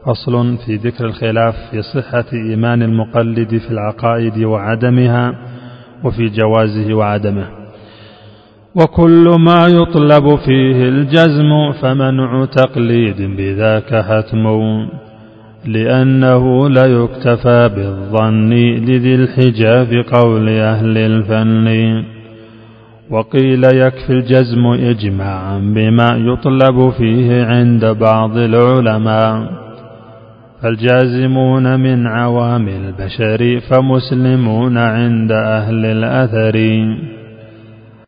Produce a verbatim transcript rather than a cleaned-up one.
فصل في ذكر الخلاف في صحة إيمان المقلد في العقائد وعدمها وفي جوازه وعدمه. وكل ما يطلب فيه الجزم فمنع تقليد بذاك حتم، لأنه لا يكتفى بالظن لذي الحجة في قول أهل الفن. وقيل يكفي الجزم إجماعا بما يطلب فيه عند بعض العلماء، فالجازمون من عوام البشر فمسلمون عند أهل الأثر.